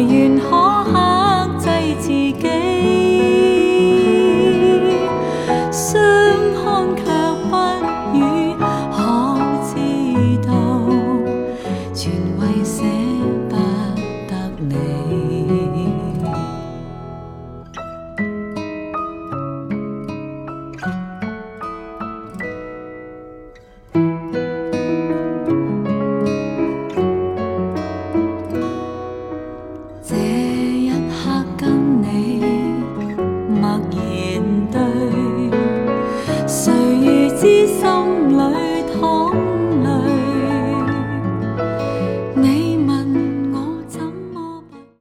願可克制自己，相看卻不語可知道，全為捨不得你。